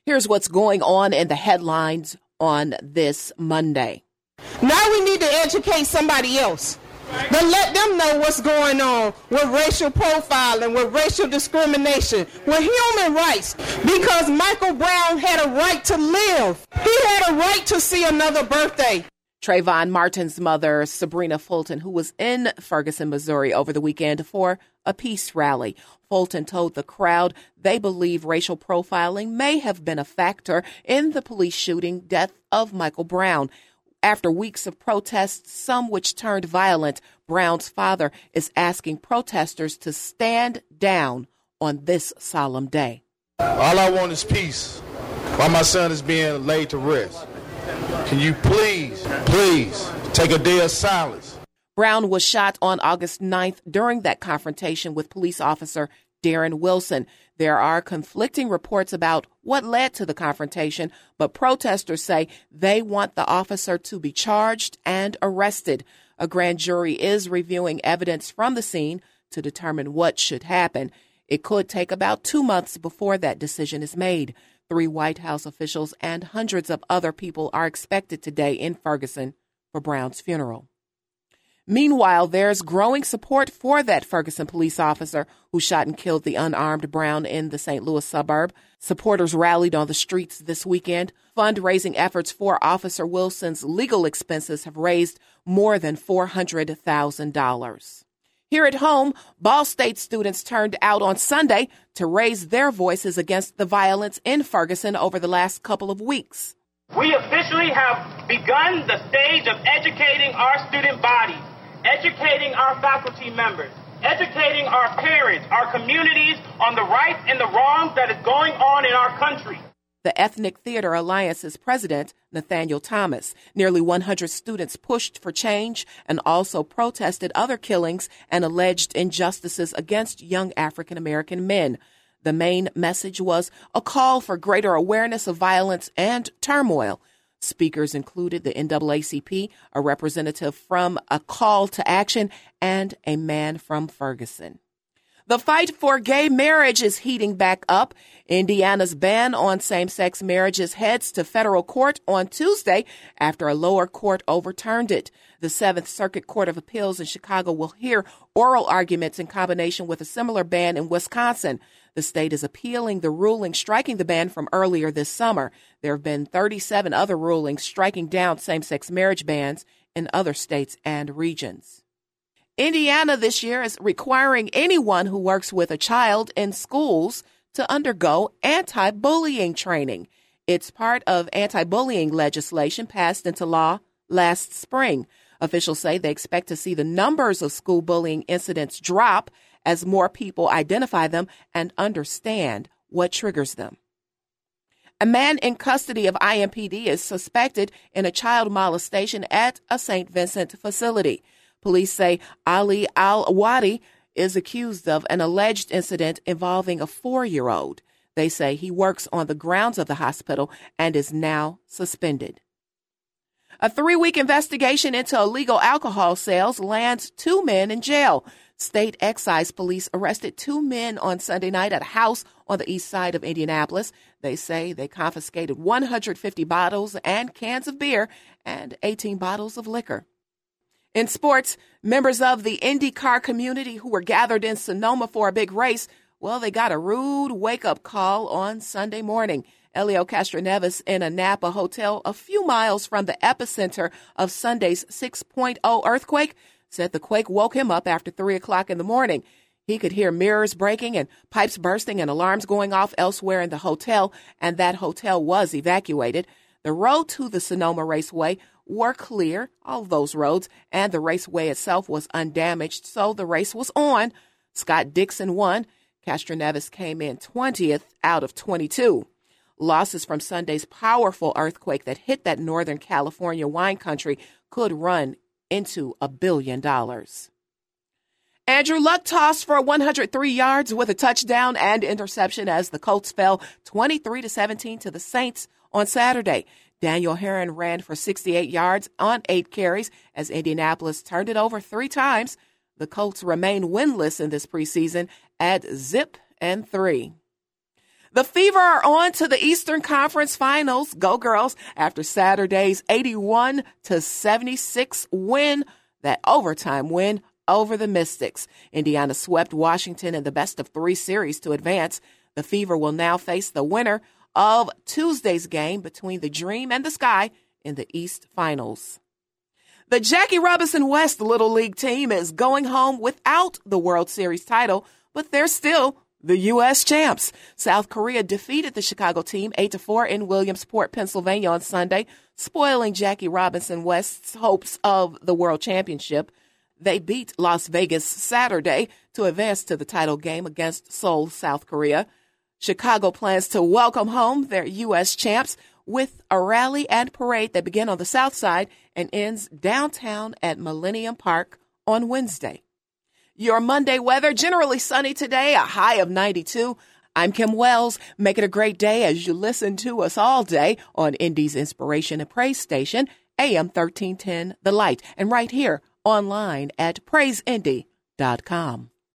Here's what's going on in the headlines on this Monday. Now we need to educate somebody else. Then let them know what's going on with racial profiling, with racial discrimination, with human rights. Because Michael Brown had a right to live. He had a right to see another birthday. Trayvon Martin's mother, Sabrina Fulton, who was in Ferguson, Missouri over the weekend for a peace rally. Fulton told the crowd they believe racial profiling may have been a factor in the police shooting death of Michael Brown. After weeks of protests, some which turned violent, Brown's father is asking protesters to stand down on this solemn day. All I want is peace while my son is being laid to rest. Can you please take a day of silence? Brown was shot on August 9th during that confrontation with police officer Darren Wilson. There are conflicting reports about what led to the confrontation, but protesters say they want the officer to be charged and arrested. A grand jury is reviewing evidence from the scene to determine what should happen. It could take about 2 months before that decision is made. 3 White House officials and hundreds of other people are expected today in Ferguson for Brown's funeral. Meanwhile, there's growing support for that Ferguson police officer who shot and killed the unarmed Brown in the St. Louis suburb. Supporters rallied on the streets this weekend. Fundraising efforts for Officer Wilson's legal expenses have raised more than $400,000. Here at home, Ball State students turned out on Sunday to raise their voices against the violence in Ferguson over the last couple of weeks. We officially have begun the stage of educating our student body, educating our faculty members, educating our parents, our communities on the rights and the wrongs that is going on in our country. The Ethnic Theater Alliance's president, Nathaniel Thomas. Nearly 100 students pushed for change and also protested other killings and alleged injustices against young African American men. The main message was a call for greater awareness of violence and turmoil. Speakers included the NAACP, a representative from A Call to Action, and a man from Ferguson. The fight for gay marriage is heating back up. Indiana's ban on same-sex marriages heads to federal court on Tuesday after a lower court overturned it. The 7th Circuit Court of Appeals in Chicago will hear oral arguments in combination with a similar ban in Wisconsin. The state is appealing the ruling striking the ban from earlier this summer. There have been 37 other rulings striking down same-sex marriage bans in other states and regions. Indiana this year is requiring anyone who works with a child in schools to undergo anti-bullying training. It's part of anti-bullying legislation passed into law last spring. Officials say they expect to see the numbers of school bullying incidents drop as more people identify them and understand what triggers them. A man in custody of IMPD is suspected in a child molestation at a St. Vincent facility. Police say Ali Al-Wadi is accused of an alleged incident involving a 4-year-old. They say he works on the grounds of the hospital and is now suspended. A 3-week investigation into illegal alcohol sales lands 2 men in jail. State excise police arrested 2 men on Sunday night at a house on the east side of Indianapolis. They say they confiscated 150 bottles and cans of beer and 18 bottles of liquor. In sports, members of the IndyCar community who were gathered in Sonoma for a big race, well, they got a rude wake-up call on Sunday morning. Elio Castroneves in a Napa hotel a few miles from the epicenter of Sunday's 6.0 earthquake said the quake woke him up after 3 o'clock in the morning. He could hear mirrors breaking and pipes bursting and alarms going off elsewhere in the hotel, and that hotel was evacuated. The road to the Sonoma Raceway were clear, all those roads, and the raceway itself was undamaged, so the race was on. Scott Dixon won. Castroneves came in 20th out of 22. Losses from Sunday's powerful earthquake that hit that Northern California wine country could run into $1 billion. Andrew Luck tossed for 103 yards with a touchdown and interception as the Colts fell 23-17 to the Saints on Saturday. Daniel Herron ran for 68 yards on 8 carries as Indianapolis turned it over 3 times. The Colts remain winless in this preseason at 0-3. The Fever are on to the Eastern Conference Finals. Go Girls after Saturday's 81-76 win, that overtime win over the Mystics. Indiana swept Washington in the best-of-3 series to advance. The Fever will now face the winner of Tuesday's game between the Dream and the Sky in the East Finals. The Jackie Robinson West Little League team is going home without the World Series title, but they're still the U.S. champs. South Korea defeated the Chicago team 8-4 in Williamsport, Pennsylvania on Sunday, spoiling Jackie Robinson West's hopes of the World Championship. They beat Las Vegas Saturday to advance to the title game against Seoul, South Korea. Chicago plans to welcome home their U.S. champs with a rally and parade that begin on the south side and ends downtown at Millennium Park on Wednesday. Your Monday weather, generally sunny today, a high of 92. I'm Kim Wells. Make it a great day as you listen to us all day on Indy's Inspiration and Praise Station, AM 1310 The Light, and right here online at praiseindy.com.